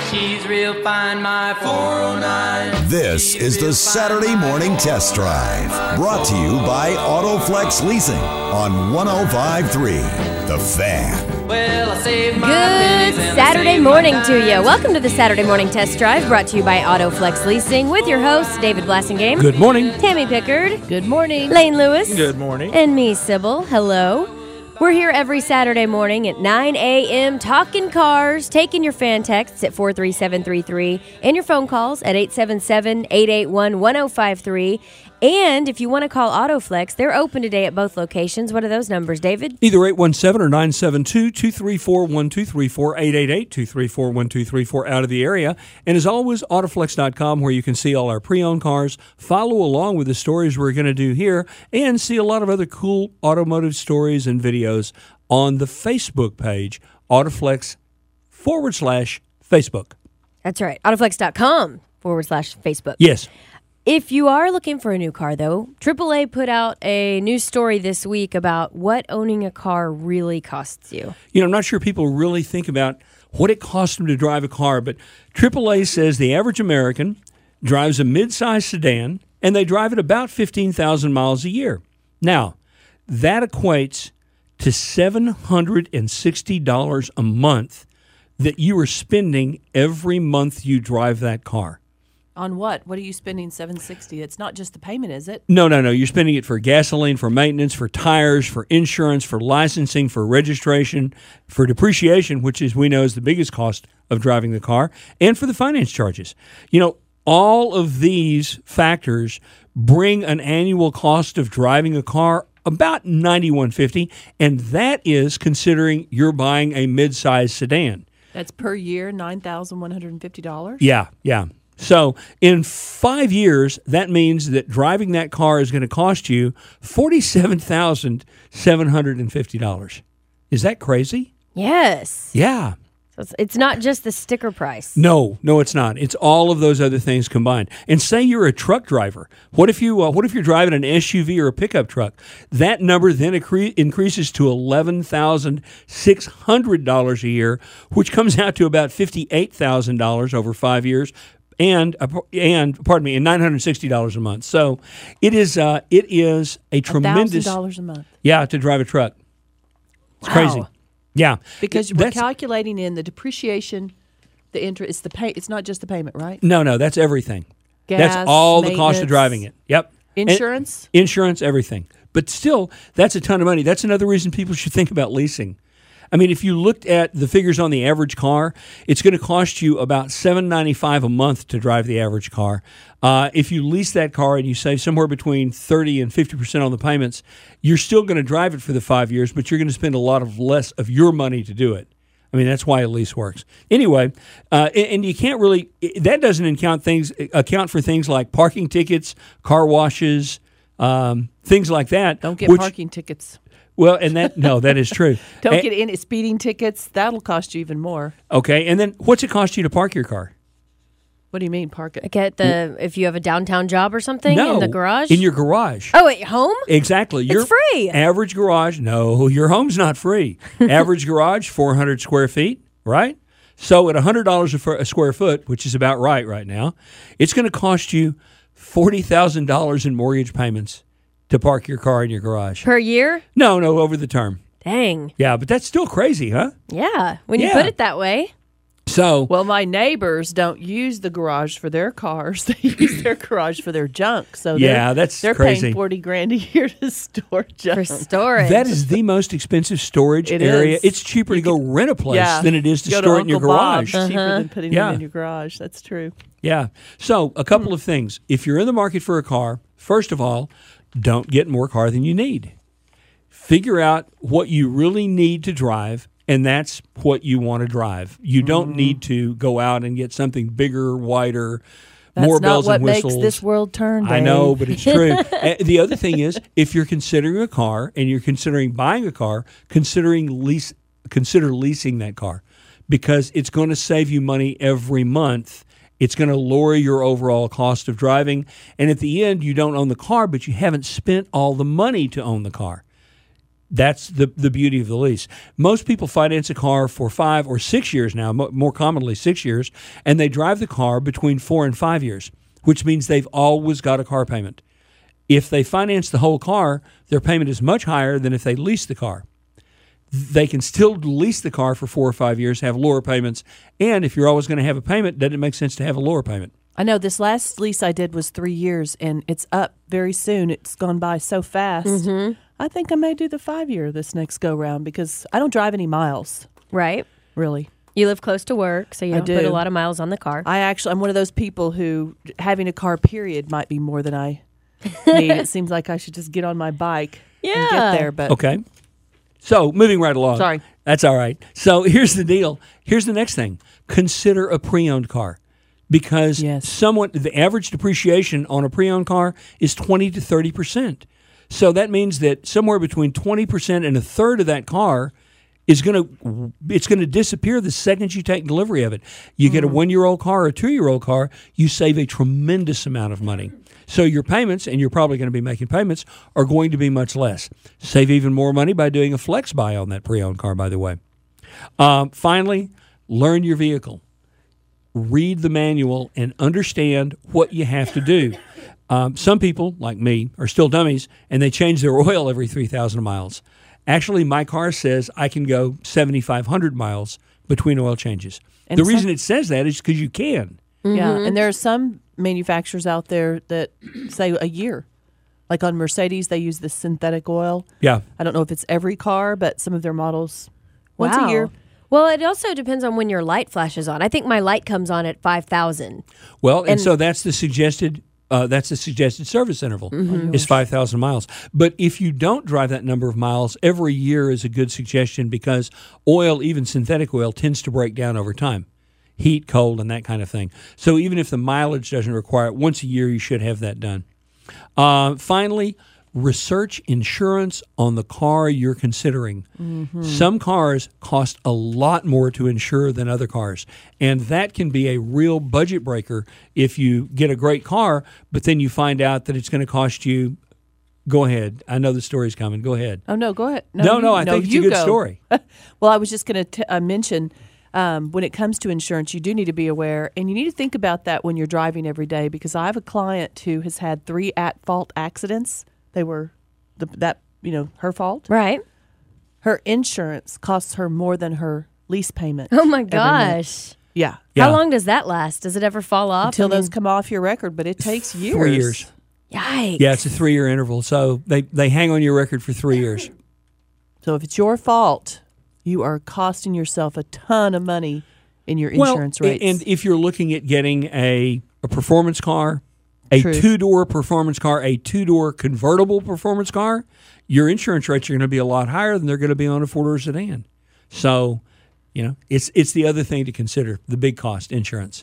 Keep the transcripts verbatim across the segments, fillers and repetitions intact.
She's real fine, my four oh nine. This is the Saturday Morning Test Drive, brought to you by AutoFlex Leasing on one oh five point three The Fan. Well, I saved my Good Saturday morning to you. Welcome to the Saturday Morning Test Drive, brought to you by AutoFlex Leasing, with your hosts, David Blassingame. Good morning. Tammy Pickard. Good morning. Lane Lewis. Good morning. And me, Sybil. Hello. We're here every Saturday morning at nine a.m. talking cars, taking your fan texts at four three seven three three and your phone calls at eight seven seven, eight eight one, one oh five three. And if you want to call AutoFlex, they're open today at both locations. What are those numbers, David? Either eight one seven or nine seven two, two three four, one two three four, eight eight eight, two three four, one two three four out of the area. And as always, Autoflex dot com, where you can see all our pre-owned cars, follow along with the stories we're going to do here, and see a lot of other cool automotive stories and videos on the Facebook page, Autoflex forward slash Facebook. That's right. Autoflex dot com forward slash Facebook. Yes. If you are looking for a new car, though, triple A put out a news story this week about what owning a car really costs you. You know, I'm not sure people really think about what it costs them to drive a car, but triple A says the average American drives a mid-size sedan, and they drive it about fifteen thousand miles a year. Now, that equates to seven hundred sixty dollars a month that you are spending every month you drive that car. On what? What are you spending seven hundred sixty dollars? It's not just the payment, is it? No, no, no. You're spending it for gasoline, for maintenance, for tires, for insurance, for licensing, for registration, for depreciation, which is we know is the biggest cost of driving the car, and for the finance charges. You know, all of these factors bring an annual cost of driving a car about ninety-one fifty, and that is considering you're buying a mid-size sedan. That's per year, nine thousand one hundred fifty dollars? Yeah, yeah. So in five years, that means that driving that car is going to cost you forty-seven thousand seven hundred fifty dollars. Is that crazy? Yes. Yeah. So it's, it's not just the sticker price. No, no, it's not. It's all of those other things combined. And say you're a truck driver. What if you? Uh, what if you're driving an S U V or a pickup truck? That number then accre- increases to eleven thousand six hundred dollars a year, which comes out to about fifty-eight thousand dollars over five years. And and pardon me, and nine hundred sixty dollars a month. So it is uh, it is a tremendous one thousand dollars a month. Yeah, to drive a truck. It's wow. crazy. Yeah, because we're that's, calculating in the depreciation, the interest. It's the pay. It's not just the payment, right? No, no, that's everything. Gas, that's all the cost of driving it. Yep. Insurance, and insurance, everything. But still, that's a ton of money. That's another reason people should think about leasing. I mean, if you looked at the figures on the average car, it's going to cost you about seven dollars and ninety-five cents a month to drive the average car. Uh, if you lease that car and you save somewhere between thirty and fifty percent on the payments, you're still going to drive it for the five years, but you're going to spend a lot of less of your money to do it. I mean, that's why a lease works. Anyway, uh, and, and you can't really – that doesn't account things account for things like parking tickets, car washes, um, things like that. Don't get which, parking tickets. Well, and that no, that is true. Don't and, get in speeding tickets. That'll cost you even more. Okay, and then what's it cost you to park your car? What do you mean park it? Get the if you have a downtown job or something no, in the garage. In your garage. Oh, at home? Exactly. Your it's free. Average garage. No, your home's not free. Average garage, four hundred square feet, right? So at one hundred dollars a, a square foot, which is about right right now, it's going to cost you forty thousand dollars in mortgage payments to park your car in your garage. Per year? No, no, over the term. Dang. Yeah, but that's still crazy, huh? Yeah, when you yeah. put it that way. So, well, my neighbors don't use the garage for their cars; they use their garage for their junk. So yeah, that's they're crazy. paying forty grand a year to store junk. For storage. That is the most expensive storage it area. Is. It's cheaper you to go can, rent a place yeah, than it is to go store to it in your Uncle garage. Bob's, uh-huh. cheaper than putting yeah. it in your garage. That's true. Yeah. So a couple of things. If you're in the market for a car, first of all, don't get more car than you need. Figure out what you really need to drive, and that's what you want to drive. You don't mm-hmm. need to go out and get something bigger, wider, That's more bells not what and whistles. makes this world turn, Dave. I know, but it's true. uh, the other thing is, if you're considering a car and you're considering buying a car, considering lease, consider leasing that car, because it's going to save you money every month. It's going to lower your overall cost of driving, and at the end, you don't own the car, but you haven't spent all the money to own the car. That's the, the beauty of the lease. Most people finance a car for five or six years now, mo- more commonly six years, and they drive the car between four and five years, which means they've always got a car payment. If they finance the whole car, their payment is much higher than if they lease the car. They can still lease the car for four or five years, have lower payments, and if you're always going to have a payment, doesn't it make sense to have a lower payment? I know this last lease I did was three years, and it's up very soon. It's gone by so fast. Mm-hmm. I think I may do the five year this next go round because I don't drive any miles, Right. really. You live close to work, so you I don't put do. a lot of miles on the car. I actually, I'm one of those people who having a car, period, might be more than I need. It seems like I should just get on my bike and Yeah. get there. But Okay. So moving right along. Sorry. That's all right. So here's the deal. Here's the next thing. Consider a pre-owned car. Because Yes. somewhat the average depreciation on a pre-owned car is twenty to thirty percent. So that means that somewhere between twenty percent and a third of that car is going to it's going to disappear the second you take delivery of it. You get a one-year-old car or a two-year-old car, you save a tremendous amount of money. So your payments, and you're probably going to be making payments, are going to be much less. Save even more money by doing a flex buy on that pre-owned car, by the way. Um, finally, learn your vehicle. Read the manual and understand what you have to do. Um, some people, like me, are still dummies, and they change their oil every three thousand miles. Actually, my car says I can go seventy-five hundred miles between oil changes. And the some- reason it says that is because you can. yeah, and there are some manufacturers out there that say a year. Like on Mercedes, they use the synthetic oil. Yeah. I don't know if it's every car, but some of their models once Wow. a year. Well, it also depends on when your light flashes on. I think my light comes on at five thousand. Well, and, And- so that's the suggested uh, that's the suggested service interval is five thousand miles. But if you don't drive that number of miles, every year is a good suggestion because oil, even synthetic oil, tends to break down over time. Heat, cold, and that kind of thing. So even if the mileage doesn't require it, once a year you should have that done. Uh, finally, research insurance on the car you're considering. Some cars cost a lot more to insure than other cars, and that can be a real budget breaker if you get a great car, but then you find out that it's going to cost you. Go ahead. I know the story's coming. Go ahead. Oh, no, go ahead. No, you- no, I think it's a you good go. story. Well, I was just going to uh, mention um, when it comes to insurance, you do need to be aware, and you need to think about that when you're driving every day because I have a client who has had three at-fault accidents. They were the, that, you know, her fault. Right. Her insurance costs her more than her lease payment. Oh, my every month. gosh. Yeah. Yeah. How long does that last? Does it ever fall off? Until I mean, those come off your record, but it takes years. Three years. Yikes. Yeah, it's a three-year interval, so they, they hang on your record for three years. So if it's your fault, you are costing yourself a ton of money in your insurance well, rates. and if you're looking at getting a, a performance car, a True. two-door performance car, a two-door convertible performance car, your insurance rates are going to be a lot higher than they're going to be on a four-door sedan. So, you know, it's it's the other thing to consider, the big cost, insurance.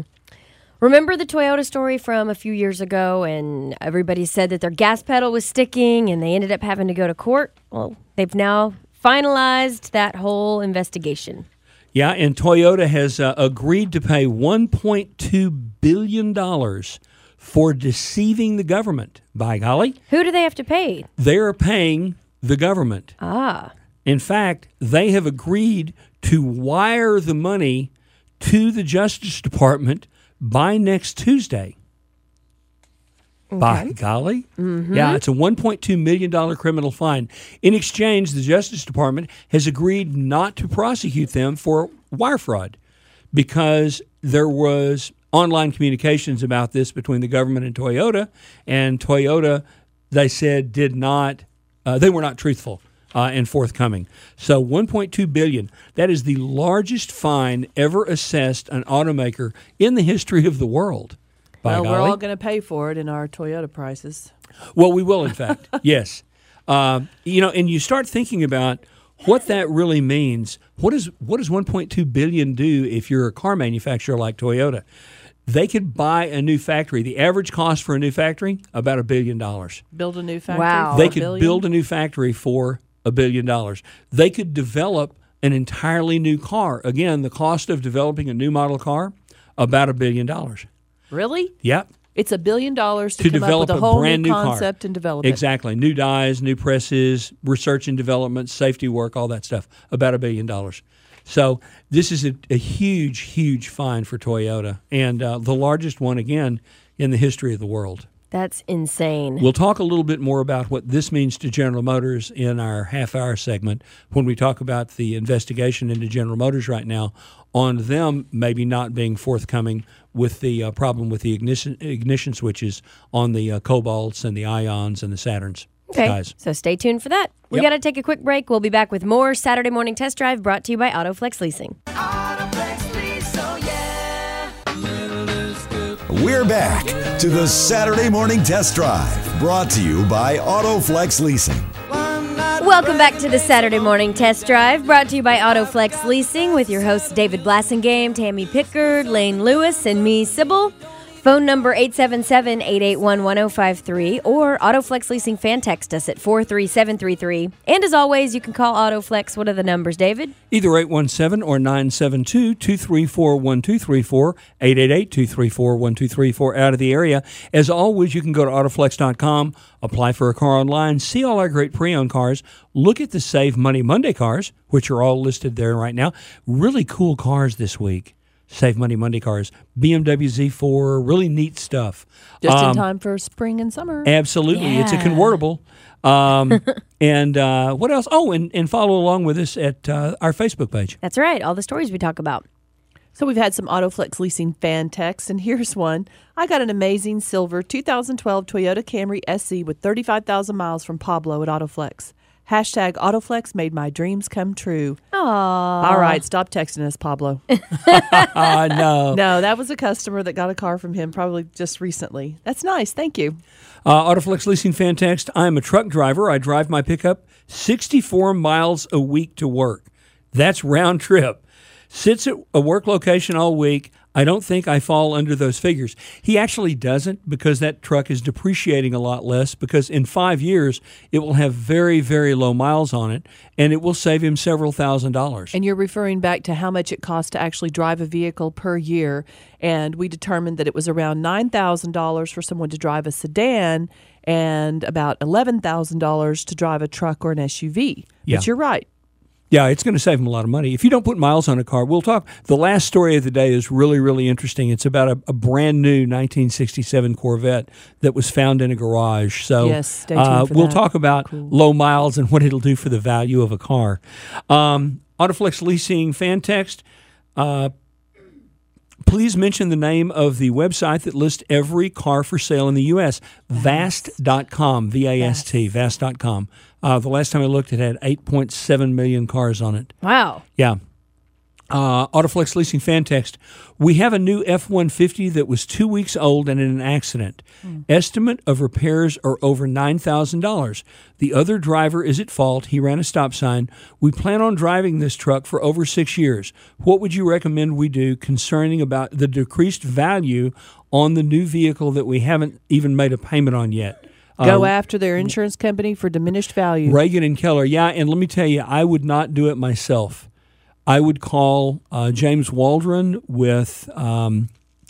Remember the Toyota story from a few years ago, and everybody said that their gas pedal was sticking, and they ended up having to go to court? Well, they've now finalized that whole investigation. Yeah, and Toyota has uh, agreed to pay one point two billion dollars for deceiving the government. By golly, Who do they have to pay? they're paying the government. Ah, In fact, they have agreed to wire the money to the Justice Department by next Tuesday. By golly. Yeah, it's a one point two million dollars criminal fine. In exchange, the Justice Department has agreed not to prosecute them for wire fraud because there was online communications about this between the government and Toyota, and Toyota, they said, did not, uh, they were not truthful. Uh, and forthcoming. So one point two billion dollars, that is the largest fine ever assessed an automaker in the history of the world. By well, we're golly. all going to pay for it in our Toyota prices. Well, we will, in fact. Yes. Uh, you know, and you start thinking about what that really means. What is what does one point two billion dollars do if you're a car manufacturer like Toyota? They could buy a new factory. The average cost for a new factory, about a billion dollars. Build a new factory. Wow. for They a could billion? build a new factory for a billion dollars. They could develop an entirely new car. Again, the cost of developing a new model car, about a billion dollars. Really? Yep. It's a billion dollars to, to come develop up with a whole brand new new concept car. and develop it. Exactly. New dies, new presses, research and development, safety work, all that stuff. About a billion dollars. So this is a, a huge, huge find for Toyota, and uh, the largest one, again, in the history of the world. That's insane. We'll talk a little bit more about what this means to General Motors in our half-hour segment when we talk about the investigation into General Motors right now on them maybe not being forthcoming with the uh, problem with the ignition, ignition switches on the uh, Cobalts and the Ions and the Saturns. Okay, Guys. so stay tuned for that. We Yep. got to take a quick break. We'll be back with more Saturday Morning Test Drive brought to you by AutoFlex Leasing. We're back to the Saturday Morning Test Drive, brought to you by AutoFlex Leasing. Welcome back to the Saturday Morning Test Drive, brought to you by AutoFlex Leasing with your hosts David Blassingame, Tammy Pickard, Lane Lewis, and me, Sybil. Phone number eight seven seven, eight eight one, one oh five three or AutoFlex Leasing fan text us at four three seven three three. And as always, you can call AutoFlex. What are the numbers, David? Either eight one seven or nine seven two, two three four, one two three four, eight eight eight, two three four, one two three four out of the area. As always, you can go to autoflex dot com, apply for a car online, see all our great pre-owned cars, look at the Save Money Monday cars, which are all listed there right now. Really cool cars this week. Save Money Monday cars, B M W Z four, really neat stuff. Just Um, in time for spring and summer. Absolutely. It's a Yeah. convertible. Um, and uh, what else? Oh, and, and follow along with us at uh, our Facebook page. That's right, all the stories we talk about. So we've had some AutoFlex Leasing fan texts, and here's one. I got an amazing silver two thousand twelve Toyota Camry S E with thirty-five thousand miles from Pablo at AutoFlex. Hashtag AutoFlex made my dreams come true. Aww. All right, stop texting us, Pablo. Uh, no. No, that was a customer that got a car from him probably just recently. That's nice. Thank you. Uh, Autoflex Leasing fan text. I am a truck driver. I drive my pickup sixty-four miles a week to work. That's round trip. Sits at a work location all week. I don't think I fall under those figures. He actually doesn't, because that truck is depreciating a lot less, because in five years it will have very, very low miles on it, and it will save him several thousand dollars. And you're referring back to how much it costs to actually drive a vehicle per year. And we determined that it was around nine thousand dollars for someone to drive a sedan and about eleven thousand dollars to drive a truck or an S U V. Yeah. But you're right. Yeah, it's going to save him a lot of money. If you don't put miles on a car, we'll talk. The last story of the day is really, really interesting. It's about a, a brand new nineteen sixty-seven Corvette that was found in a garage. So Yes, stay tuned uh, for we'll that. talk about Cool. low miles and what it'll do for the value of a car. Um, Autoflex Leasing fan text. Uh, Please mention the name of the website that lists every car for sale in the U S Vast dot com, V A S T, Vast dot com. Uh, the last time I looked, it had eight point seven million cars on it. Wow. Yeah. Uh, Autoflex Leasing fan text. We have a new F one fifty that was two weeks old and in an accident. Hmm. Estimate of repairs are over nine thousand dollars. The other driver is at fault. He ran a stop sign. We plan on driving this truck for over six years. What would you recommend we do concerning about the decreased value on the new vehicle that we haven't even made a payment on yet? Go Uh, after their insurance company for diminished value. Reagan and Keller, yeah, and let me tell you, I would not do it myself. I would call uh, James Waldron with, um,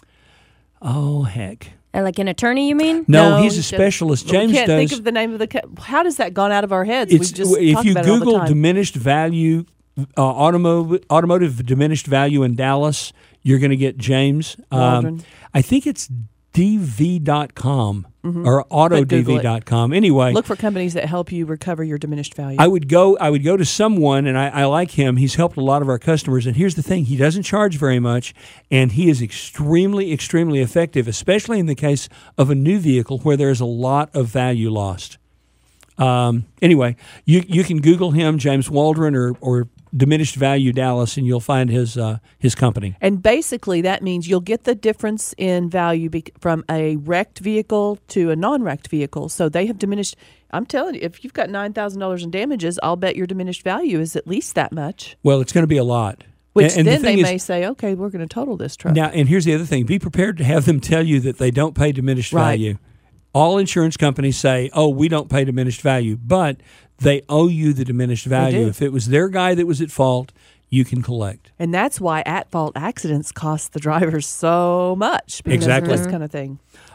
oh, heck. Uh, Like an attorney, you mean? No, No, he's a just- specialist. We James can't does. think of the name of the. Co- How does that gone out of our heads? it's, we just if talk you about it all the Google time. diminished value, uh, automotive, automotive diminished value in Dallas, you're going to get James. Waldron. Um, I think it's D V dot com or But auto D Google V it. dot com. Anyway, Look for companies that help you recover your diminished value. I would go. I would go to someone, and I, I like him. He's helped a lot of our customers. And here's the thing: he doesn't charge very much, and he is extremely, extremely effective, especially in the case of a new vehicle where there is a lot of value lost. Um, anyway, you you can Google him, James Waldron, or or Diminished Value Dallas, and you'll find his uh, his company. And basically, that means you'll get the difference in value bec from a wrecked vehicle to a non-wrecked vehicle. So they have diminished. I'm telling you, if you've got nine thousand dollars in damages, I'll bet your diminished value is at least that much. Well, it's going to be a lot. Which And- and the then they thing is- may say, okay, we're going to total this truck. Now, and here's the other thing: be prepared to have them tell you that they don't pay diminished Right. value. All insurance companies say, "Oh, we don't pay diminished value," but they owe you the diminished value. do. If it was their guy that was at fault, you can collect. And that's why at-fault accidents cost the drivers so much because Exactly. of this kind of thing.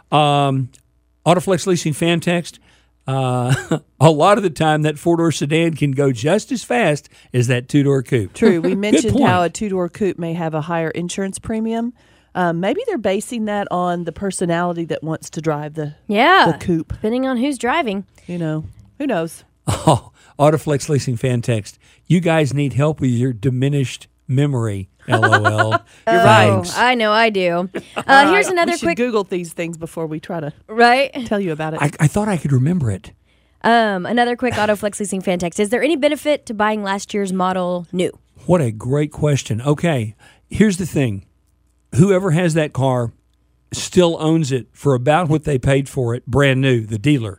Um, Autoflex Leasing fan text. Uh, a lot of the time, that four-door sedan can go just as fast as that two-door coupe. True. We mentioned point. how a two-door coupe may have a higher insurance premium. Um, maybe they're basing that on the personality that wants to drive the, Yeah. the coupe. Depending on who's driving. You know, who knows? Oh, Autoflex Leasing fan text. You guys need help with your diminished memory. LOL. You're Thanks. Oh, I know I do. Uh, here's another we should quick, Google these things before we try to right? tell you about it. I, I thought I could remember it. Um, another quick Autoflex Leasing fan text. Is there any benefit to buying last year's model new? What a great question. Okay, here's the thing. Whoever has that car still owns it for about what they paid for it, brand new, the dealer.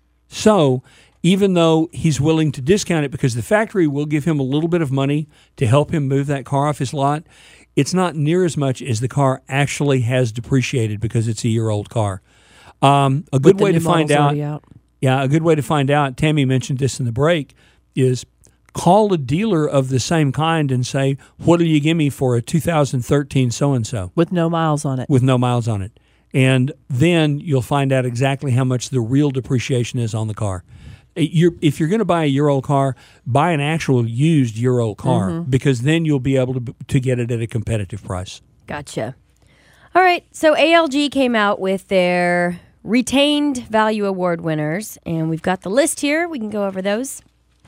So even though he's willing to discount it because the factory will give him a little bit of money to help him move that car off his lot, it's not near as much as the car actually has depreciated because it's a year-old car. Um, a good the way new to find model's out, already out. yeah, a good way to find out, Tammy mentioned this in the break, is call a dealer of the same kind and say, what will you give me for a two thousand thirteen so-and-so With no miles on it. with no miles on it? And then you'll find out exactly how much the real depreciation is on the car. You're, if you're going to buy a year-old car, buy an actual used year-old car Mm-hmm. because then you'll be able to to get it at a competitive price. Gotcha. All right. So A L G came out with their Retained Value Award winners, and we've got the list here. We can go over those.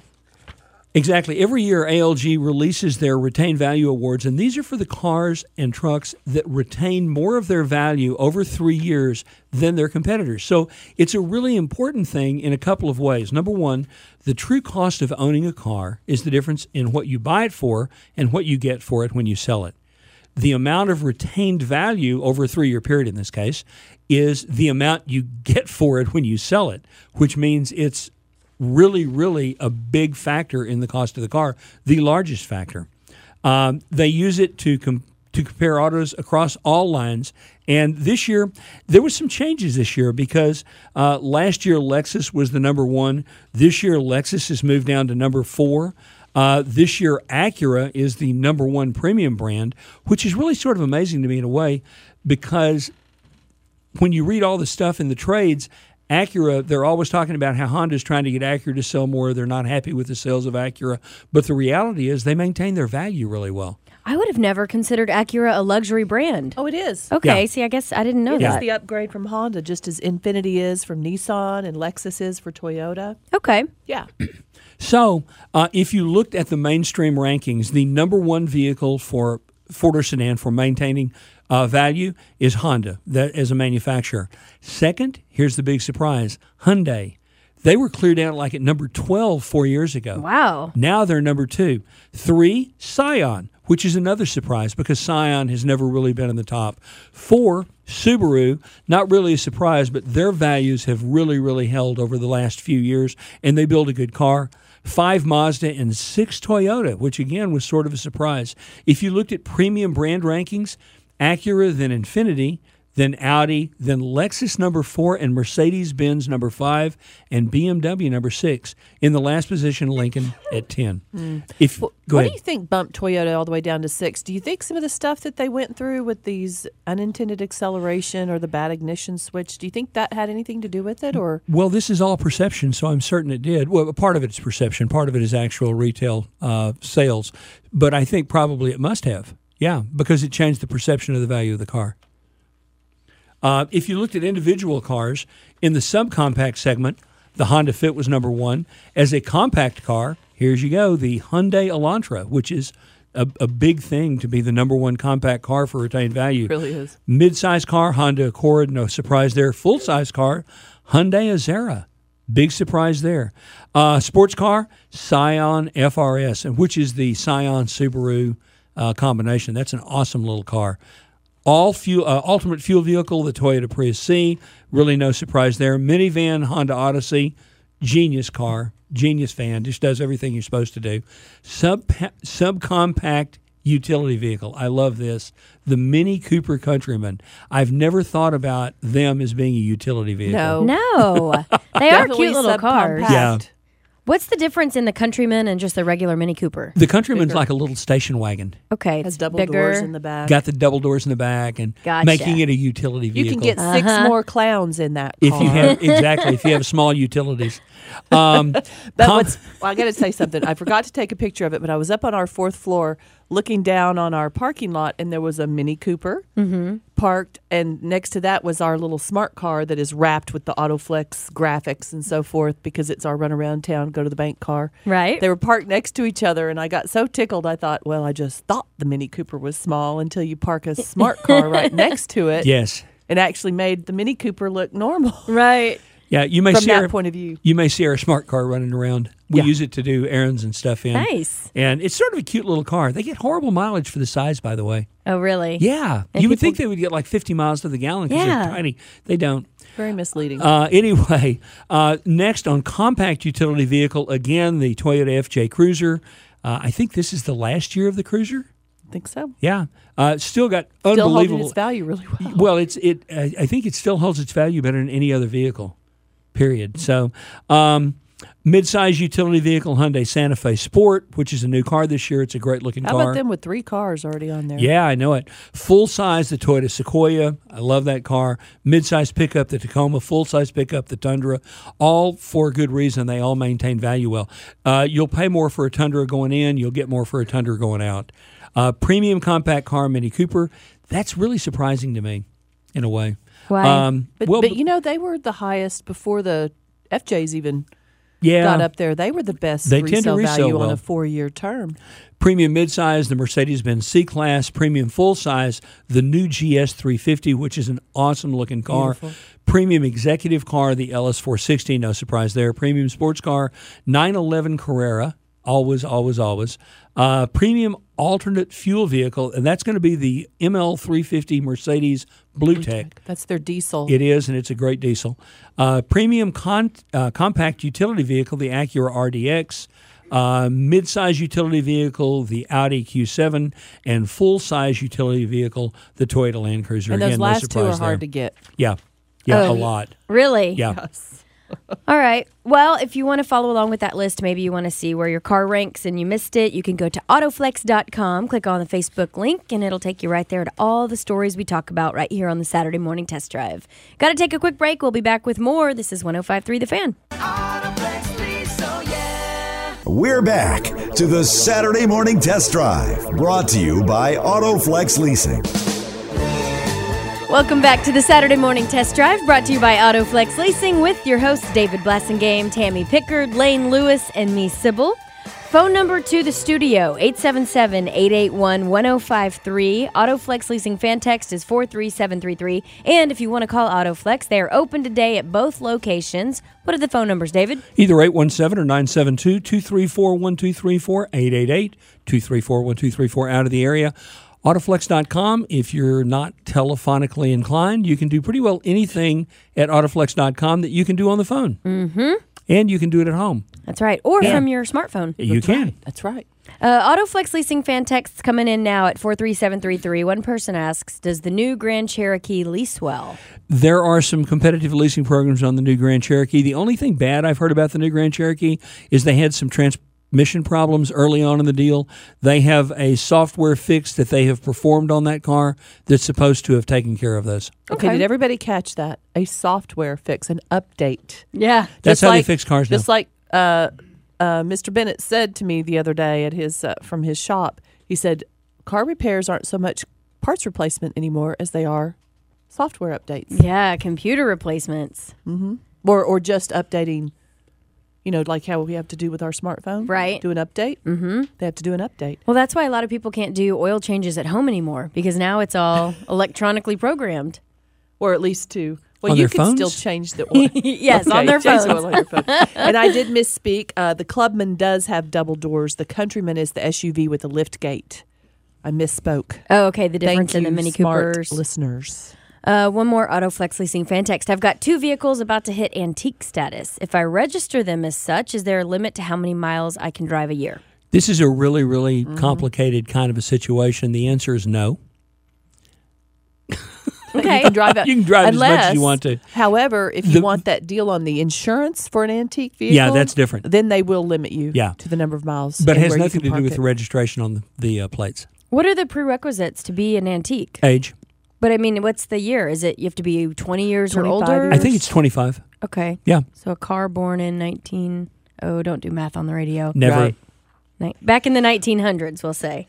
Exactly. Every year, A L G releases their Retained Value Awards, and these are for the cars and trucks that retain more of their value over three years than their competitors. So it's a really important thing in a couple of ways. Number one, the true cost of owning a car is the difference in what you buy it for and what you get for it when you sell it. The amount of retained value over a three-year period in this case is the amount you get for it when you sell it, which means it's really, really a big factor in the cost of the car, the largest factor. Um, they use it to com- to compare autos across all lines. And this year, there was some changes this year because uh, last year Lexus was the number one. This year Lexus has moved down to number four. Uh, this year Acura is the number one premium brand, which is really sort of amazing to me in a way because when you read all the stuff in the trades, Acura, they're always talking about how Honda's trying to get Acura to sell more. They're not happy with the sales of Acura. But the reality is they maintain their value really well. I would have never considered Acura a luxury brand. Oh, it is. Okay, Yeah. see, I guess I didn't know It's that. the upgrade from Honda, just as Infiniti is from Nissan and Lexus is for Toyota. Okay. Yeah. So uh, if you looked at the mainstream rankings, the number one vehicle for four-door sedan for maintaining uh, value is Honda that, as a manufacturer. Second, here's the big surprise, Hyundai. They were cleared out like at number twelve four years ago. Wow. Now they're number two. Three, Scion, which is another surprise because Scion has never really been in the top. Four, Subaru, not really a surprise, but their values have really, really held over the last few years, and they build a good car. Five, Mazda, and six, Toyota, which again was sort of a surprise. If you looked at premium brand rankings, Acura, then Infiniti, then Audi, then Lexus number four, and Mercedes-Benz number five, and B M W number six. In the last position, Lincoln at ten. If Well, go what ahead. do you think bumped Toyota all the way down to six? Do you think some of the stuff that they went through with these unintended acceleration or the bad ignition switch, do you think that had anything to do with it? Or Well, this is all perception, so I'm certain it did. Well, part of it is perception, part of it is actual retail uh, sales, but I think probably it must have. Yeah, because it changed the perception of the value of the car. Uh, if you looked at individual cars, in the subcompact segment, the Honda Fit was number one. As a compact car, here's you go, the Hyundai Elantra, which is a, a big thing to be the number one compact car for retained value. it really is? Mid-size car, Honda Accord, no surprise there. Full-size car, Hyundai Azera. Big surprise there. Uh, sports car, Scion F R S, and which is the Scion Subaru uh, combination. That's an awesome little car. All fuel, uh, ultimate fuel vehicle, the Toyota Prius C. Really no surprise there. Minivan, Honda Odyssey. Genius car. Genius van. Just does everything you're supposed to do. Sub subcompact utility vehicle. I love this. The Mini Cooper Countryman. I've never thought about them as being a utility vehicle. No. No. They are Definitely cute little cars. subcompact. Yeah. What's the difference in the Countryman and just the regular Mini Cooper? The Countryman's like a little station wagon. Okay, Has it's double bigger. doors in the back. Got the double doors in the back and Gotcha. making it a utility you vehicle. can get six Uh-huh. more clowns in that if car. you have exactly if you have small utilities. Um, But com- what's, well, I got to say something. I forgot to take a picture of it, but I was up on our fourth floor looking down on our parking lot, and there was a Mini Cooper Mm-hmm. parked, and next to that was our little smart car that is wrapped with the AutoFlex graphics and so forth because it's our run around town, go to the bank car. Right. They were parked next to each other, and I got so tickled. I thought, well, I just thought the Mini Cooper was small until you park a smart car right next to it. yes, It actually made the Mini Cooper look normal Right. yeah. You may from see that our, point of view. you may see our smart car running around. We Yeah. use it to do errands and stuff in. Nice. And it's sort of a cute little car. They get horrible mileage for the size, by the way. Oh, really? Yeah, And you would people- think they would get like fifty miles to the gallon because Yeah. they're tiny. They don't. Very misleading. Uh, anyway, uh, next on compact utility vehicle, again, the Toyota F J Cruiser. Uh, I think this is the last year of the Cruiser. I think so. Yeah, uh, still got Still holding unbelievable. its value really well. Well, it's it. I I think it still holds its value better than any other vehicle. Period. So, um, mid-size utility vehicle Hyundai Santa Fe Sport, which is a new car this year. It's a great looking How car. about them with three cars already on there? Yeah, I know it. Full size, the Toyota Sequoia. I love that car. Mid-size pickup, the Tacoma. Full-size pickup, the Tundra. All for good reason. They all maintain value well. Uh, you'll pay more for a Tundra going in. You'll get more for a Tundra going out. Uh, premium compact car, Mini Cooper. That's really surprising to me, in a way. Why? Um, But, well, but you know, they were the highest before the F Js even yeah. got up there. They were the best They tend to resale resell value on well. a four-year term. Premium midsize, the Mercedes-Benz C-Class. Premium full-size, the new G S three fifty, which is an awesome-looking car. Beautiful. Premium executive car, the L S four sixty, no surprise there. Premium sports car, nine eleven Carrera, always, always, always. Uh, premium alternate fuel vehicle, and that's going to be the M L three fifty Mercedes Blue Tech. That's their diesel. It is, and it's a great diesel. Uh, premium con- uh, compact utility vehicle, the Acura R D X. Uh, mid-size utility vehicle, the Audi Q seven, and full-size utility vehicle, the Toyota Land Cruiser. and those Again, no last two are surprise hard there. to get. Yeah, yeah, Oh. a lot. Really? Yeah. Yes. All right. Well, if you want to follow along with that list, maybe you want to see where your car ranks and you missed it, you can go to autoflex dot com, click on the Facebook link, and it'll take you right there to all the stories we talk about right here on the Saturday Morning Test Drive. Got to take a quick break. We'll be back with more. This is one oh five point three The Fan. We're back to the Saturday Morning Test Drive, brought to you by AutoFlex Leasing. Welcome back to the Saturday Morning Test Drive, brought to you by AutoFlex Leasing with your hosts David Blassingame, Tammy Pickard, Lane Lewis, and me, Sybil. Phone number to the studio, eight seven seven, eight eight one, one oh five three. AutoFlex Leasing fan text is four three seven three three. And if you want to call AutoFlex, they are open today at both locations. What are the phone numbers, David? Either eight one seven or nine seven two, two three four, one two three four, eight eight eight, two three four, one two three four out of the area. Autoflex dot com, if you're not telephonically inclined, you can do pretty well anything at Autoflex dot com that you can do on the phone. Mm-hmm. And you can do it at home. That's right. Or Yeah. from your smartphone. You can. That's right. Uh, AutoFlex Leasing fan texts coming in now at four three seven three three. One person asks, does the new Grand Cherokee lease well? There are some competitive leasing programs on the new Grand Cherokee. The only thing bad I've heard about the new Grand Cherokee is they had some transmission problems early on in the deal. They have a software fix that they have performed on that car that's supposed to have taken care of those. Okay, Okay. did everybody catch that? A software fix, an update. Yeah. That's Just how they like- fix cars now. Just like uh, uh, Mister Bennett said to me the other day at his uh, from his shop, he said car repairs aren't so much parts replacement anymore as they are software updates, Yeah, computer replacements. or or just updating. You know, like how we have to do with our smartphone, Right. Do an update. Mm-hmm. They have to do an update. Well, that's why a lot of people can't do oil changes at home anymore because now it's all electronically programmed. Or at least to well, On you their can still phones? change the oil. Yes, on Okay, their change the phones. oil on your phone. And I did misspeak. Uh, the Clubman does have double doors. The Countryman is the S U V with the lift gate. I misspoke. Oh, okay. The difference Thank in the you, Mini smart Coopers. listeners. Uh, one more AutoFlex Leasing fan text. I've got two vehicles about to hit antique status. If I register them as such, is there a limit to how many miles I can drive a year? This is a really, really complicated kind of a situation. The answer is no. Okay. You can drive out. You can drive as much as you Unless, want to. However, if you The- want that deal on the insurance for an antique vehicle, Yeah, that's different. Then they will limit you Yeah. to the number of miles. But it and has where you nothing can to do park with it. the registration on the, the uh, plates. What are the prerequisites to be an antique? Age. But I mean, what's the year? Is it you have to be twenty years or twenty-five older? years. I think it's twenty-five. Okay. Yeah. So a car born in nineteen. Oh, don't do math on the radio. Never. Right. Ni- Back in the nineteen hundreds, we'll say.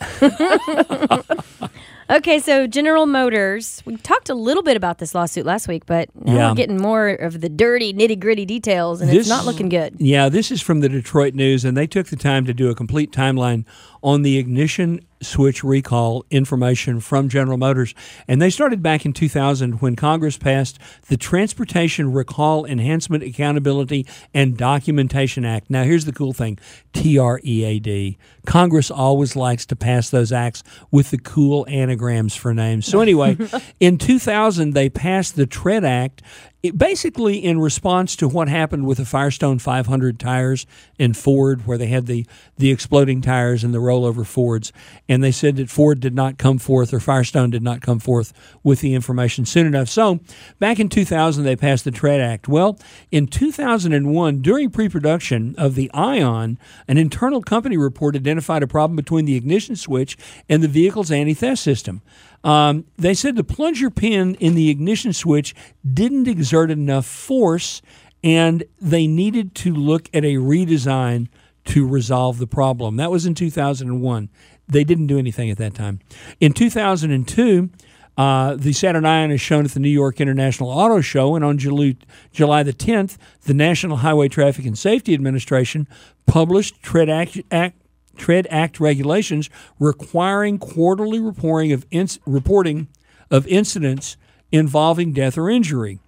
Okay, so General Motors. We talked a little bit about this lawsuit last week, but now Yeah. we're getting more of the dirty, nitty gritty details, and This- it's not looking good. Yeah, this is from the Detroit News, and they took the time to do a complete timeline on the ignition switch recall information from General Motors. And they started back in two thousand when Congress passed the Transportation Recall Enhancement Accountability and Documentation Act. Now, here's the cool thing, T R E A D. Congress always likes to pass those acts with the cool anagrams for names. So anyway, in two thousand, they passed the TREAD Act, it basically in response to what happened with the Firestone five hundred tires in Ford, where they had the, the exploding tires and the rollover Fords. And they said that Ford did not come forth, or Firestone did not come forth with the information soon enough. So back in two thousand, they passed the TREAD Act. Well, in two thousand one, during pre-production of the Ion, an internal company report identified a problem between the ignition switch and the vehicle's anti-theft system. Um, they said the plunger pin in the ignition switch didn't exert enough force, and they needed to look at a redesign to resolve the problem. That was in two thousand one. They didn't do anything at that time. In two thousand two, uh, the Saturn Ion is shown at the New York International Auto Show, and on July, July the tenth, the National Highway Traffic and Safety Administration published TREAD Act, Act TREAD Act regulations requiring quarterly reporting of inc- reporting of incidents involving death or injury.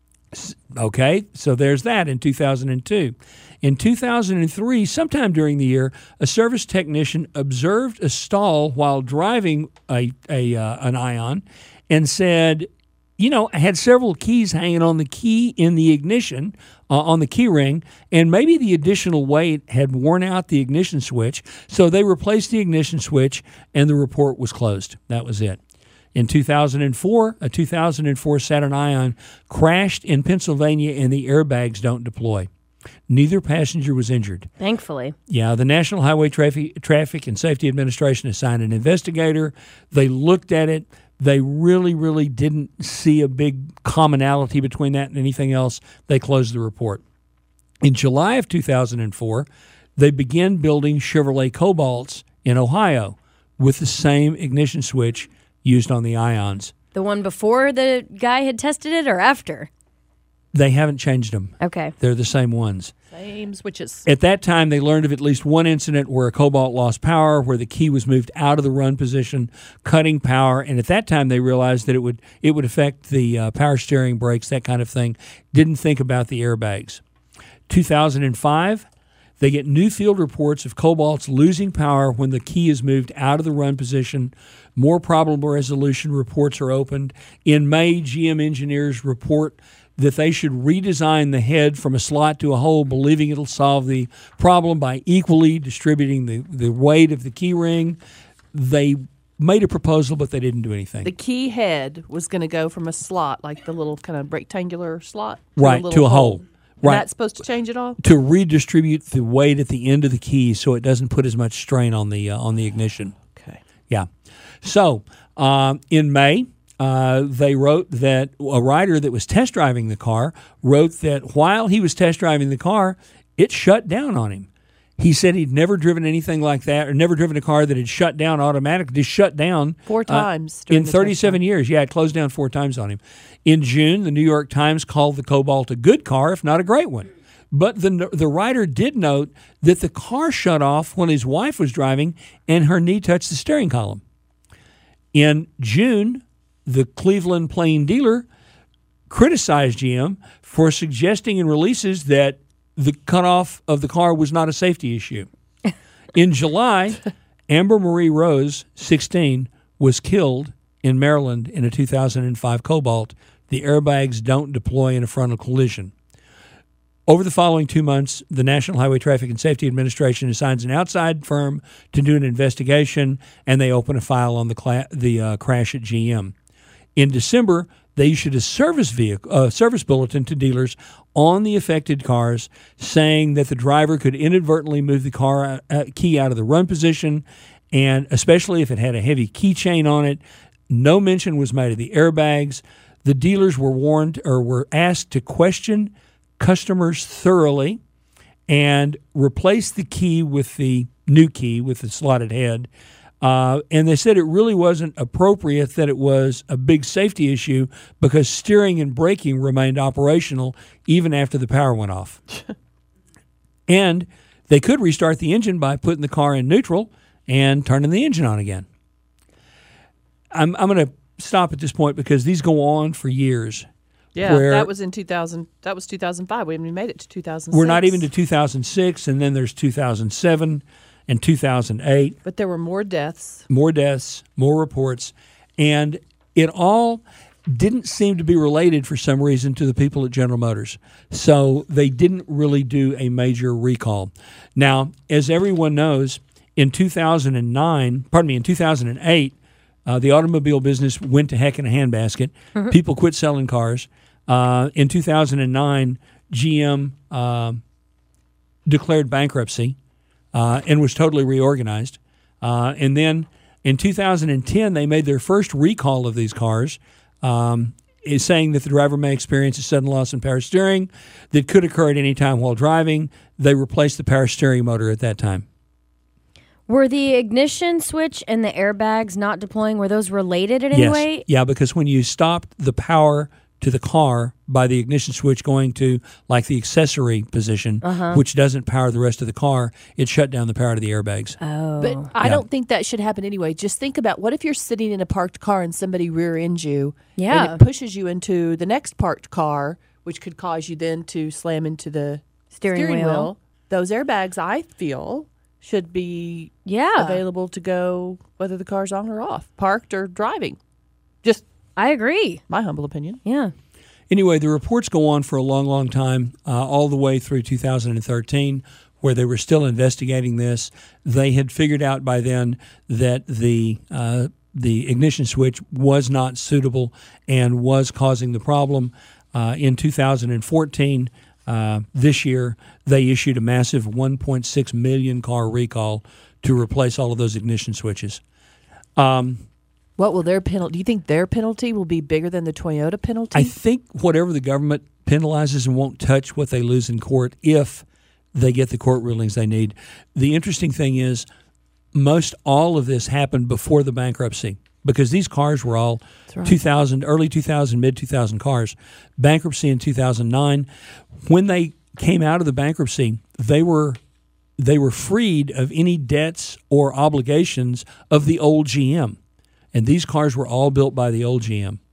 S- Okay, so there's that in two thousand two. In two thousand three, sometime during the year, a service technician observed a stall while driving a, a uh, an Ion and said, you know, I had several keys hanging on the key in the ignition, uh, on the key ring, and maybe the additional weight had worn out the ignition switch. So they replaced the ignition switch, and the report was closed. That was it. In two thousand four, a two thousand four Saturn Ion crashed in Pennsylvania, and the airbags don't deploy. Neither passenger was injured. Thankfully. Yeah, the National Highway Traffic, Traffic and Safety Administration assigned an investigator. They looked at it. They really, really didn't see a big commonality between that and anything else. They closed the report. In July of two thousand four, they began building Chevrolet Cobalts in Ohio with the same ignition switch used on the Ions. The one before the guy had tested it or after? They haven't changed them. Okay. They're the same ones. Same switches. At that time, they learned of at least one incident where a Cobalt lost power, where the key was moved out of the run position, cutting power. And at that time, they realized that it would it would affect the uh, power steering, brakes, that kind of thing. Didn't think about the airbags. two thousand five, they get new field reports of Cobalts losing power when the key is moved out of the run position. More probable resolution reports are opened. In May, G M engineers report that they should redesign the head from a slot to a hole, believing it'll solve the problem by equally distributing the, the weight of the key ring. They made a proposal, but they didn't do anything. The key head was going to go from a slot, like the little kind of rectangular slot, to Right, a little to a hole. And Right. that's supposed to change it all? To redistribute the weight at the end of the key so it doesn't put as much strain on the uh, on the ignition. Okay. Yeah. So um, in May, uh, they wrote that a rider that was test driving the car wrote that while he was test driving the car, it shut down on him. He said he'd never driven anything like that, or never driven a car that had shut down automatically. Just shut down Four uh, times during in the test thirty-seven drive. years. Yeah, it closed down four times on him. In June, the New York Times called the Cobalt a good car, if not a great one. But the the writer did note that the car shut off when his wife was driving and her knee touched the steering column. In June, the Cleveland Plain Dealer criticized G M for suggesting in releases that the cutoff of the car was not a safety issue. In July, Amber Marie Rose, sixteen, was killed in Maryland in a two thousand five Cobalt. The airbags don't deploy in a frontal collision. Over the following two months, the National Highway Traffic and Safety Administration assigns an outside firm to do an investigation, and they open a file on the cla- the uh, crash at G M. In December, they issued a service vehicle, uh, service bulletin to dealers on the affected cars, saying that the driver could inadvertently move the car uh, key out of the run position, and especially if it had a heavy keychain on it. No mention was made of the airbags. The dealers were warned or were asked to question customers thoroughly and replace the key with the new key with the slotted head. Uh, and they said it really wasn't appropriate, that it was a big safety issue because steering and braking remained operational even after the power went off. And they could restart the engine by putting the car in neutral and turning the engine on again. I'm, I'm going to stop at this point because these go on for years. Yeah, where that was in two thousand. That was two thousand five. We haven't even made it to two thousand six. We're not even to two thousand six, and then there's two thousand seven and two thousand eight. But there were more deaths. More deaths, more reports, and it all didn't seem to be related for some reason to the people at General Motors. So they didn't really do a major recall. Now, as everyone knows, in two thousand nine, pardon me, in two thousand eight, uh, the automobile business went to heck in a handbasket. Mm-hmm. People quit selling cars. Uh, in two thousand nine, G M uh, declared bankruptcy uh, and was totally reorganized. Uh, and then in two thousand ten, they made their first recall of these cars, um, is saying that the driver may experience a sudden loss in power steering that could occur at any time while driving. They replaced the power steering motor at that time. Were the ignition switch and the airbags not deploying, were those related in any Yes. way? Yeah, because when you stopped the power to the car by the ignition switch going to like the accessory position, uh-huh. which doesn't power the rest of the car, it shut down the power to the airbags. Oh. But I Yeah. don't think that should happen anyway. Just think about, what if you're sitting in a parked car and somebody rear ends you, Yeah. and it pushes you into the next parked car, which could cause you then to slam into the Steering steering, wheel. wheel. Those airbags, I feel, should be Yeah. available to go whether the car's on or off, parked or driving. Just I agree. my humble opinion. Yeah. Anyway, the reports go on for a long, long time, uh, all the way through two thousand thirteen, where they were still investigating this. They had figured out by then that the uh, the ignition switch was not suitable and was causing the problem. Uh, in two thousand fourteen, uh, this year, they issued a massive one point six million car recall to replace all of those ignition switches. Um, What will their penalty? Do you think their penalty will be bigger than the Toyota penalty? I think whatever the government penalizes and won't touch what they lose in court if they get the court rulings they need. The interesting thing is most all of this happened before the bankruptcy because these cars were all right. two thousand, early two thousand, mid two thousand cars. Bankruptcy in two thousand nine. When they came out of the bankruptcy, they were they were freed of any debts or obligations of the old G M. And these cars were all built by the old G M.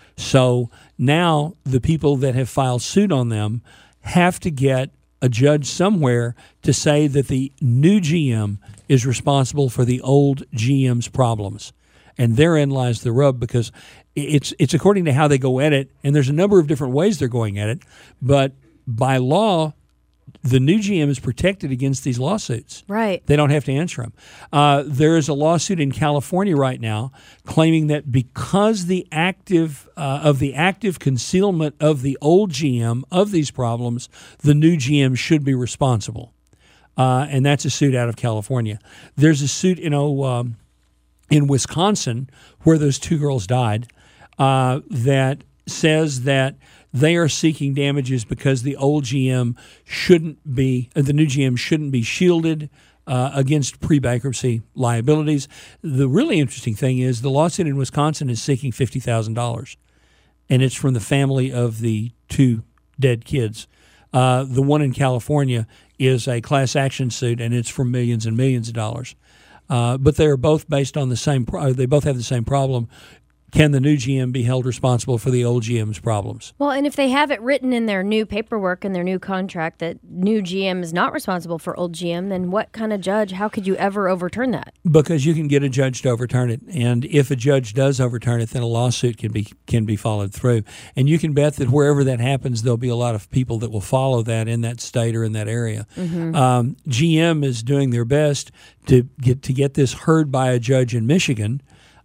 So now the people that have filed suit on them have to get a judge somewhere to say that the new G M is responsible for the old G M's problems. And therein lies the rub because it's it's according to how they go at it, and there's a number of different ways they're going at it. But by law, the new G M is protected against these lawsuits. Right. They don't have to answer them. Uh, there is a lawsuit in California right now claiming that because the active uh, of the active concealment of the old G M of these problems, the new G M should be responsible. Uh, and that's a suit out of California. There's a suit, you know, um, in Wisconsin where those two girls died uh, that says that they are seeking damages because the old G M shouldn't be, uh, the new G M shouldn't be shielded uh, against pre-bankruptcy liabilities. The really interesting thing is the lawsuit in Wisconsin is seeking fifty thousand dollars, and it's from the family of the two dead kids. Uh, the one in California is a class action suit, and it's for millions and millions of dollars. Uh, but they are both based on the same, pro- they both have the same problem. Can the new G M be held responsible for the old G M's problems? Well, and if they have it written in their new paperwork and their new contract that new G M is not responsible for old G M, then what kind of judge, how could you ever overturn that? Because you can get a judge to overturn it, and if a judge does overturn it, then a lawsuit can be can be followed through. And you can bet that wherever that happens, there'll be a lot of people that will follow that in that state or in that area. Mm-hmm. Um, G M is doing their best to get to get this heard by a judge in Michigan.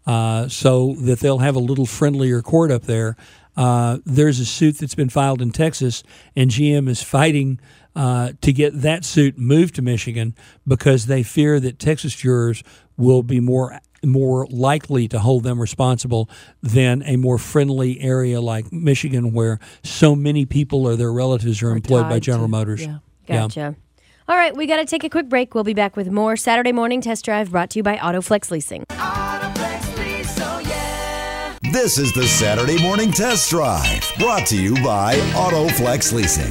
uh, so that they'll have a little friendlier court up there. Uh, there's a suit that's been filed in Texas, and G M is fighting uh, to get that suit moved to Michigan because they fear that Texas jurors will be more more likely to hold them responsible than a more friendly area like Michigan, where so many people or their relatives are employed by tied General to- Motors. yeah. Gotcha. All right, we got to take a quick break. We'll be back with more Saturday Morning Test Drive brought to you by AutoFlex Leasing. This is the Saturday Morning Test Drive, brought to you by AutoFlex Leasing.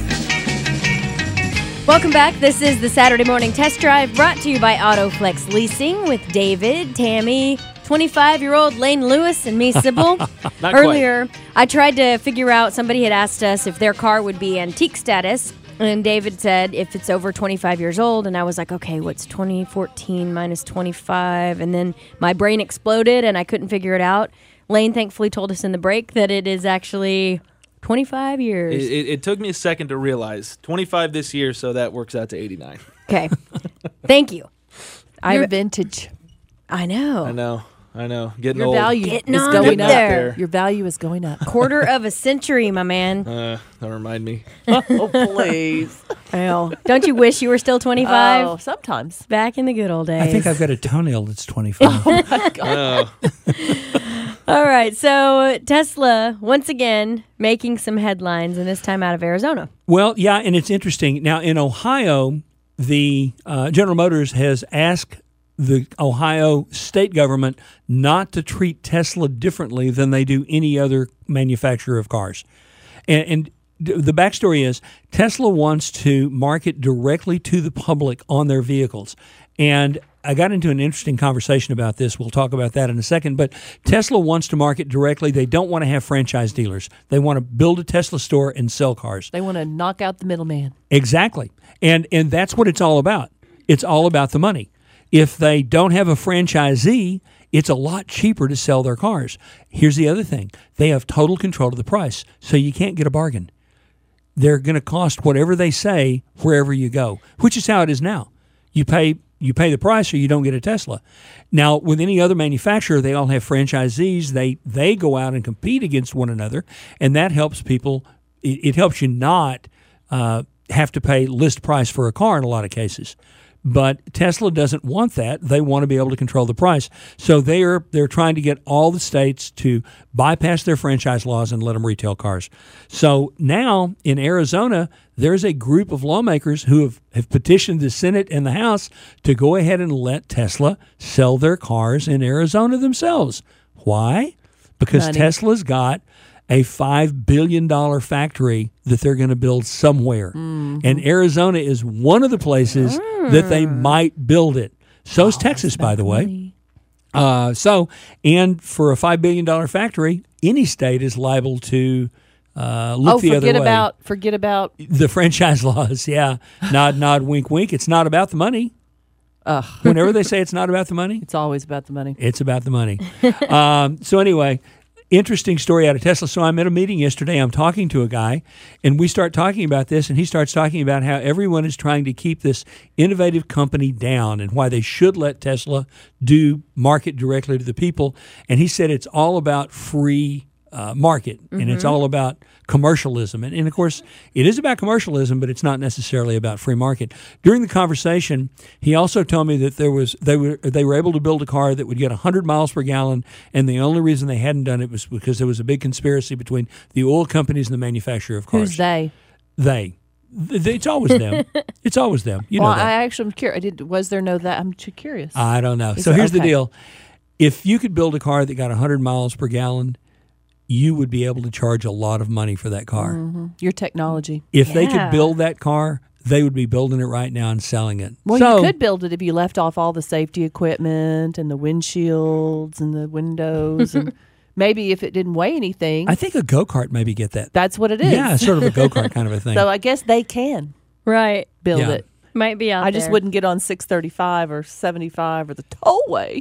Welcome back. This is the Saturday Morning Test Drive brought to you by AutoFlex Leasing with David, Tammy, twenty-five-year-old Lane Lewis, and me, Sybil. Not Earlier, I tried to figure out, somebody had asked us if their car would be antique status, and David said if it's over twenty-five years old, and I was like, okay, what's twenty fourteen minus twenty-five? And then my brain exploded, and I couldn't figure it out. Lane thankfully told us in the break that it is actually twenty-five years. It, it, it took me a second to realize. twenty-five this year, so that works out to eighty-nine. Okay. Thank you. You're I vintage. I know. I know. I know. Getting Your old. value Getting is on going up up. there. Your value is going up. Quarter of a century, my man. Uh, don't remind me. Oh, please. I know. Don't you wish you were still twenty-five? Oh, sometimes. Back in the good old days. I think I've got a toenail that's twenty-five. Oh. All right. So Tesla, once again, making some headlines, and this time out of Arizona. Well, yeah, and it's interesting. Now, in Ohio, the uh, General Motors has asked the Ohio state government not to treat Tesla differently than they do any other manufacturer of cars. And, and the backstory is Tesla wants to market directly to the public on their vehicles. And I got into an interesting conversation about this. We'll talk about that in a second. But Tesla wants to market directly. They don't want to have franchise dealers. They want to build a Tesla store and sell cars. They want to knock out the middleman. Exactly. And and that's what it's all about. It's all about the money. If they don't have a franchisee, it's a lot cheaper to sell their cars. Here's the other thing. They have total control of the price, so you can't get a bargain. They're going to cost whatever they say wherever you go, which is how it is now. You pay you pay the price or you don't get a Tesla. Now, with any other manufacturer, they all have franchisees. They they go out and compete against one another, and that helps people. It, it helps you not uh, have to pay list price for a car in a lot of cases. But Tesla doesn't want that. They want to be able to control the price. So they're they're trying to get all the states to bypass their franchise laws and let them retail cars. So now in Arizona, there's a group of lawmakers who have, have petitioned the Senate and the House to go ahead and let Tesla sell their cars in Arizona themselves. Why? Because Money. Tesla's got a five billion dollars factory that they're going to build somewhere. Mm-hmm. And Arizona is one of the places mm. that they might build it. So's oh, Texas, by the way. Uh, so, and for a five billion dollars factory, any state is liable to uh, look oh, the other way. forget about, forget about. The franchise laws, yeah. Nod, nod, wink, wink. It's not about the money. Ugh. Whenever they say it's not about the money, It's always about the money. it's about the money. um, so anyway, interesting story out of Tesla. So I'm at a meeting yesterday. I'm talking to a guy, and we start talking about this, and he starts talking about how everyone is trying to keep this innovative company down and why they should let Tesla do market directly to the people. And he said it's all about free uh, market, mm-hmm. and it's all about commercialism. And, and, of course, it is about commercialism, but it's not necessarily about free market. During the conversation, he also told me that there was they were they were able to build a car that would get one hundred miles per gallon, and the only reason they hadn't done it was because there was a big conspiracy between the oil companies and the manufacturer of cars. Who's they? They. It's always them. It's always them. You well, know that. I actually am curious. I did, was there no that? I'm too curious. I don't know. Is So it- here's the okay. deal. If you could build a car that got one hundred miles per gallon, you would be able to charge a lot of money for that car. Mm-hmm. Your technology. If they Yeah. could build that car, they would be building it right now and selling it. Well, so, you could build it if you left off all the safety equipment and the windshields and the windows, and maybe if it didn't weigh anything. I think a go-kart maybe get that. That's what it is. Yeah, sort of a go-kart kind of a thing. So I guess they can Right. build Yeah. it. Might be out I just there wouldn't get on six thirty-five or seventy-five or the tollway.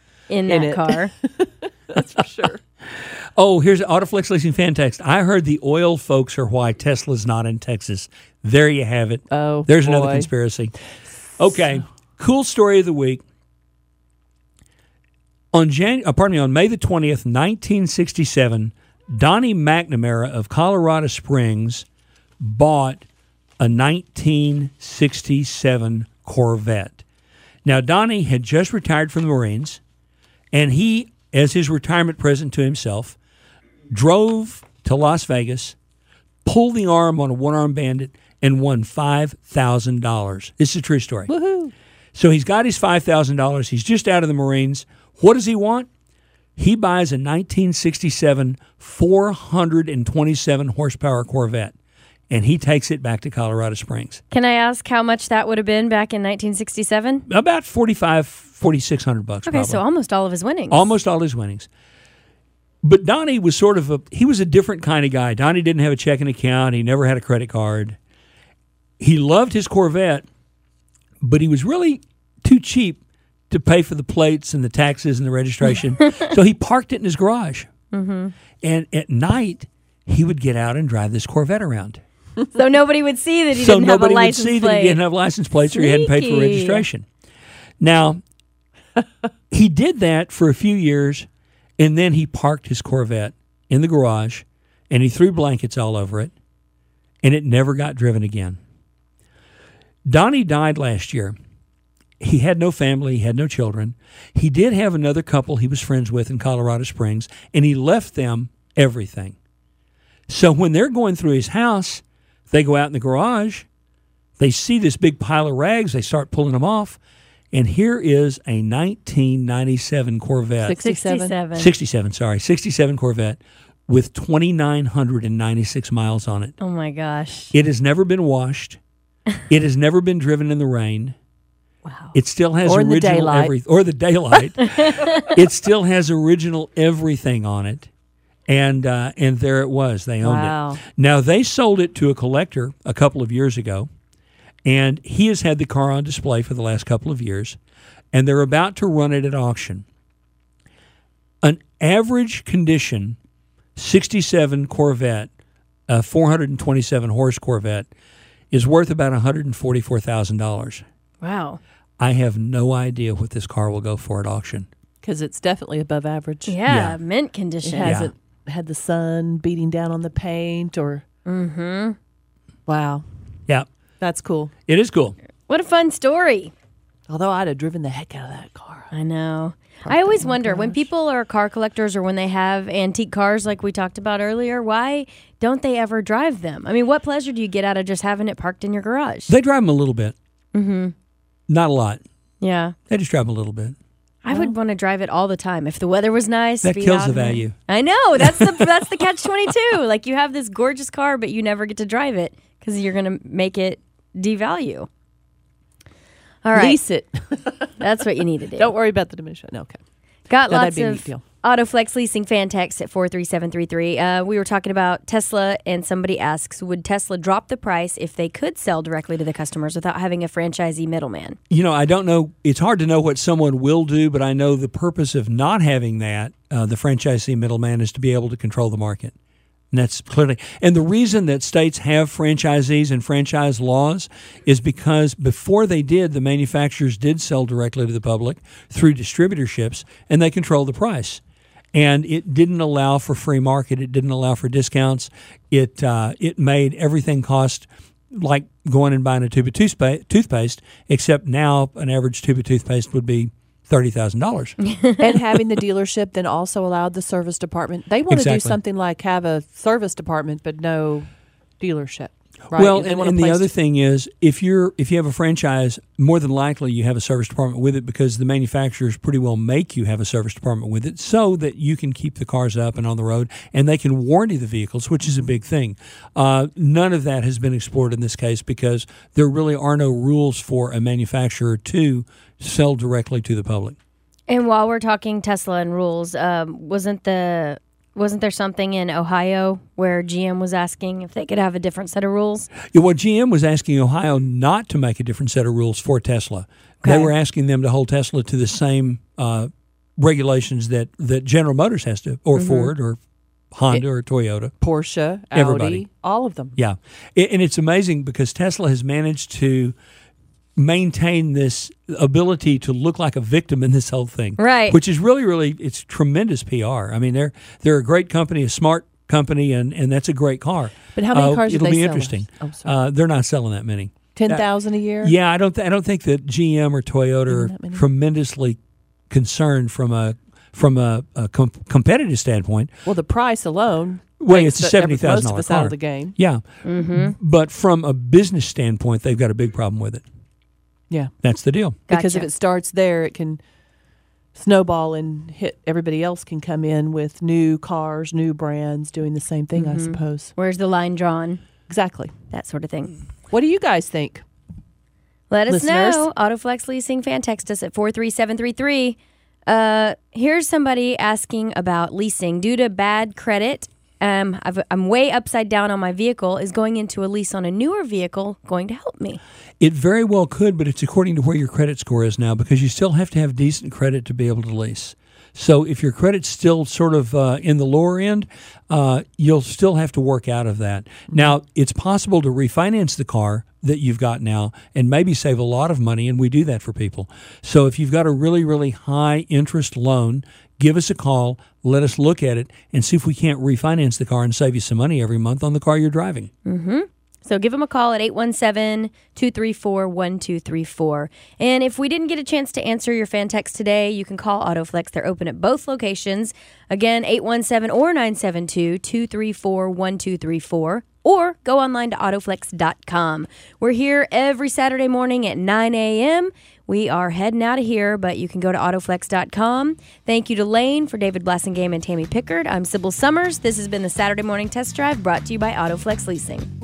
in in that it. car. That's for sure. Oh, here's Autoflex Leasing fan text. I heard the oil folks are why Tesla's not in Texas. There you have it. Oh, There's another boy. conspiracy. Okay, cool story of the week. On Jan- uh, pardon me, on May the twentieth, nineteen sixty-seven, Donnie McNamara of Colorado Springs bought a nineteen sixty-seven Corvette. Now, Donnie had just retired from the Marines, and he, as his retirement present to himself, drove to Las Vegas, pulled the arm on a one-armed bandit, and won five thousand dollars. This is a true story. Woohoo! So he's got his five thousand dollars. He's just out of the Marines. What does he want? He buys a nineteen sixty-seven four hundred twenty-seven horsepower Corvette, and he takes it back to Colorado Springs. Can I ask how much that would have been back in nineteen sixty-seven? About forty-five, forty-six hundred bucks. Okay, probably. so almost all of his winnings. Almost all his winnings. But Donnie was sort of a, he was a different kind of guy. Donnie didn't have a checking account. He never had a credit card. He loved his Corvette, but he was really too cheap to pay for the plates and the taxes and the registration. So he parked it in his garage. Mm-hmm. And at night, he would get out and drive this Corvette around. So nobody would see that he so didn't have a nobody would license see plate. that he didn't have license plates or he hadn't paid for Sneaky. registration. Now, he did that for a few years, and then he parked his Corvette in the garage, and he threw blankets all over it, and it never got driven again. Donnie died last year. He had no family. He had no children. He did have another couple he was friends with in Colorado Springs, and he left them everything. So when they're going through his house, they go out in the garage, they see this big pile of rags, they start pulling them off, and here is a nineteen ninety-seven Corvette. sixty-seven. sixty-seven. sixty-seven, sorry, sixty-seven Corvette with two thousand nine hundred ninety-six miles on it. Oh, my gosh. It has never been washed. It has never been driven in the rain. Wow. It still has Or in the original daylight. everything, or the daylight. It still has original everything on it, and uh, and there it was. They owned Wow. it. Now they sold it to a collector a couple of years ago, and he has had the car on display for the last couple of years, and they're about to run it at auction. An average condition sixty-seven Corvette, a four hundred twenty-seven horse Corvette, is worth about one hundred forty-four thousand dollars. Wow. I have no idea what this car will go for at auction. Because it's definitely above average. Yeah, Yeah. mint It condition. hasn't had the sun beating down on the paint or. Mm-hmm. Wow. Yeah, That's cool. it is cool. What a fun story. Although I'd have driven the heck out of that car. I know. Parked I always it in my wonder when garage. people are car collectors or when they have antique cars like we talked about earlier, why don't they ever drive them? I mean, what pleasure do you get out of just having it parked in your garage? They drive them a little bit. Mm-hmm. Not a lot. Yeah. They just drive them a little bit. I would want to drive it all the time if the weather was nice. That be kills out the in it. value. I know. That's the that's the catch twenty-two. Like you have this gorgeous car, but you never get to drive it because you're going to make it devalue. All right. Lease it. That's what you need to do. Don't worry about the diminution. No, okay. Got No, that'd lots be a of neat deal. Autoflex leasing fan text at four three seven three three. Uh, we were talking about Tesla, and somebody asks, would Tesla drop the price if they could sell directly to the customers without having a franchisee middleman? You know, I don't know. It's hard to know what someone will do, but I know the purpose of not having that, uh, the franchisee middleman, is to be able to control the market. And that's clearly, and the reason that states have franchisees and franchise laws is because before they did, the manufacturers did sell directly to the public through distributorships, and they controlled the price. And it didn't allow for free market. It didn't allow for discounts. It uh, it made everything cost like going and buying a tube of toothpaste, toothpaste, except now an average tube of toothpaste would be thirty thousand dollars. And having the dealership then also allowed the service department. They want to Exactly. do something like have a service department but no dealership. Right? Well, They and, want a and the place other to- thing is, if you're if you have a franchise, more than likely you have a service department with it because the manufacturers pretty well make you have a service department with it so that you can keep the cars up and on the road, and they can warranty the vehicles, which is a big thing. Uh, none of that has been explored in this case because there really are no rules for a manufacturer to sell directly to the public. And while we're talking Tesla and rules, um, wasn't the wasn't there something in Ohio where G M was asking if they could have a different set of rules? Yeah, well, G M was asking Ohio not to make a different set of rules for Tesla. Okay. They were asking them to hold Tesla to the same uh, regulations that, that General Motors has to, or Ford, or Honda, or Toyota. Porsche, Everybody. Audi, all of them. Yeah. I- And it's amazing because Tesla has managed to maintain this ability to look like a victim in this whole thing. Right. Which is really, really, it's tremendous P R. I mean, they're they're a great company, a smart company, and, and that's a great car. But how many Uh, cars do it'll they be sell? interesting. Oh, sorry. Uh, they're not selling that many. ten thousand a year? Yeah, I don't. Th- I don't think that G M or Toyota Even that are many? tremendously concerned from a from a, a com- competitive standpoint. Well, the price alone. Well, takes it's a the- seventy most thousand of dollar us car. out of the game. Yeah, Mm-hmm. but from a business standpoint, they've got a big problem with it. Yeah. That's the deal. Because Gotcha. if it starts there, it can snowball and hit everybody else can come in with new cars, new brands doing the same thing, I suppose. Where's the line drawn? Exactly. That sort of thing. What do you guys think? Let us Listeners? know. Autoflex Leasing fan text us at four three seven three three. Uh, here's somebody asking about leasing. Due to bad credit, um, I've, I'm way upside down on my vehicle. Is going into a lease on a newer vehicle going to help me? It very well could, but it's according to where your credit score is now, because you still have to have decent credit to be able to lease. So if your credit's still sort of uh, in the lower end, uh, you'll still have to work out of that. Now, it's possible to refinance the car that you've got now and maybe save a lot of money, and we do that for people. So if you've got a really, really high interest loan, give us a call, let us look at it, and see if we can't refinance the car and save you some money every month on the car you're driving. Mm-hmm. So give them a call at eight one seven, two three four, one two three four. And if we didn't get a chance to answer your fan text today, you can call Autoflex. They're open at both locations. Again, eight one seven or nine seven two, two three four, one two three four. Or go online to autoflex dot com. We're here every Saturday morning at nine a.m. We are heading out of here, but you can go to autoflex dot com. Thank you to Lane, for David Blassingame and Tammy Pickard. I'm Sybil Summers. This has been the Saturday Morning Test Drive, brought to you by Autoflex Leasing.